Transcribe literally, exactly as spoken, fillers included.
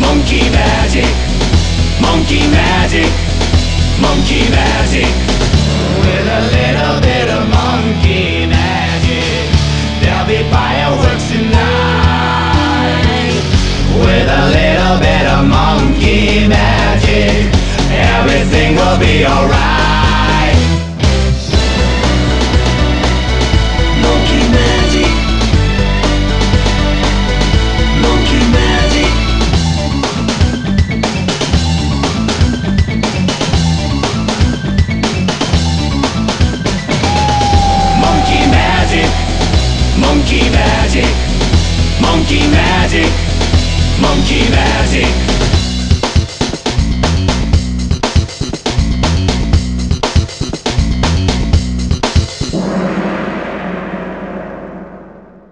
Monkey magic, monkey magic, monkey magic. With a little bit of monkey magic, there'll be fireworks tonight. With a little bit of monkey magic, everything will be alright. Monkey magic, monkey magic. Monkey magic, monkey magic, monkey magic, monkey magic.